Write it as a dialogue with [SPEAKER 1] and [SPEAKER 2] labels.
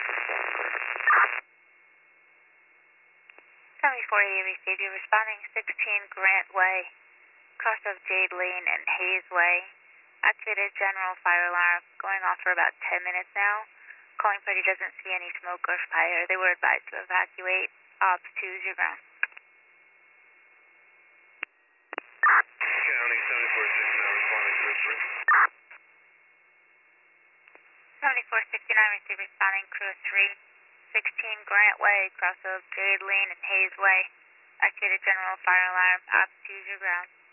[SPEAKER 1] 7480 received. You're responding 16 Grant Way, cross of Jade Lane and Hayes Way. Activated general fire alarm, going off for about 10 minutes now. Calling party doesn't see any smoke or fire. They were advised to evacuate. Ops 2 is your ground.
[SPEAKER 2] County 7469 responding crew
[SPEAKER 1] 3. 7469 received, responding crew 3. 16 Grant Way, cross of Jade Lane and Hayes Way. Activated general fire alarm. Ops 2 is your ground.